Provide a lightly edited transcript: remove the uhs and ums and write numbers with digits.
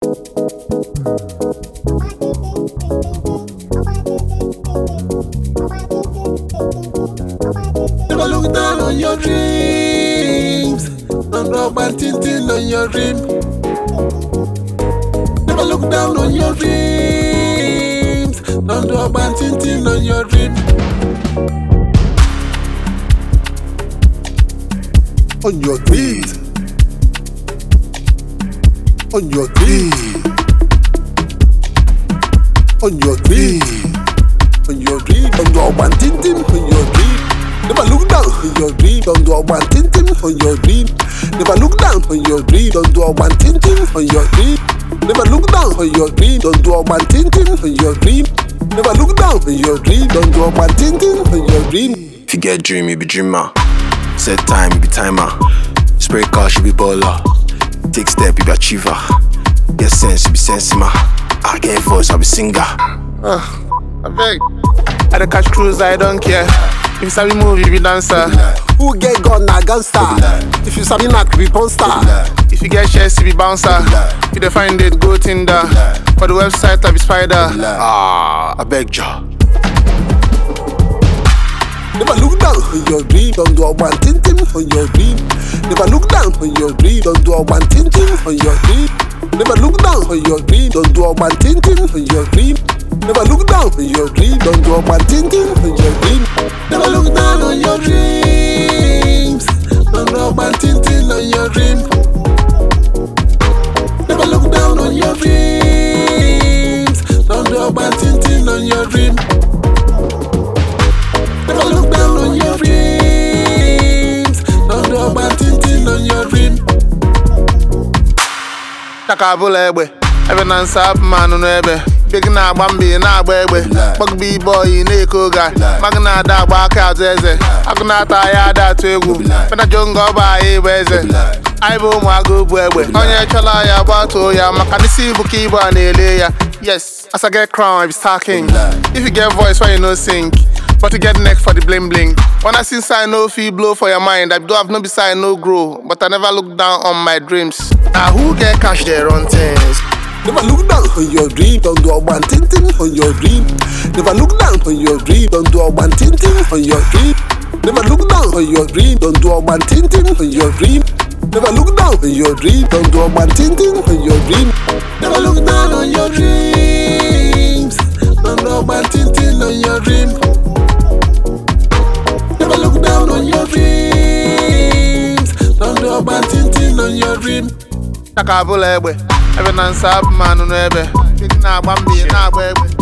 Never look down on your dreams. Don't drop and tintin on your dream. Never look down on your dreams. Don't drop and tintin on your dream. On your dreams. On your dreams. On your dreams. On your dream. Don't drop and tintin on your dream. Never look down on your dream, don't do a one tintin on your dream. Never look down on your dream, don't do a one tintin on your dream. Never look down on your dream, don't do a one tintin on your dream. Never look down on your dream, don't do a one tintin on your dream. If you get dream, you be dreamer. Set time, you be timer. Spray cash, you be baller. Take step, you be achiever. Get sense, you be sensima. I get voice, I be singer. I beg. I dey catch cruise, I don't care. If you sabi move, you be dancer. Who get gun na gangster? If you sabi knack, you be monster. If you get chest, you be bouncer. You dey find it, go Tinder. For the website, I be spider. I beg ya. Never look down on your dream, don't do a one tintin on your dream. Never look down on your dream, don't do a one tintin on your dream. Never look down on your dream, don't do a one tintin on your dream. Never look down on your dream, don't do a one tintin on your dream. Never look down on your dreams, don't do a one tintin on your dream. Never look down on your dreams, don't do a one tintin on your dream. Never look down on your dreams, don't do a one tintin on your dream. Takabula egbe, ebe na nsa man no ebe. Big na bambi na egbe. Bug B-boy na ekoga. Magna da agba aka azụ eze. Agụna ata ya ada atụ egwu. Pena jongo ọba egbe eze. Anyị bụ ụmụagụ bụ egbe. Onye chọla ya gbatuo ya maka n'isi bụ ka ibu a na-ele ya. Yes, as I get crown, I be star king. If you get voice, why you no sing? But you get neck for the bling bling. When I sing side no feel blow for your mind. I do have no beside no grow, but I never look down on my dreams. Now who get cash there on things? Never look down on your dream, don't do a one tintin on your dream. Never look down on your dream, don't do a one tintin on your dream. Never look down on your dream, don't do a one tintin on your dream. Never look down on your dream, don't do a one tintin on your dream. Never look down on your dreams, don't do a one tintin on your dream. Never look down on your dreams, don't do a one tintin on your dream. Takabula egbe, ebe na nsa man no ebe. Big na bambi na egbe.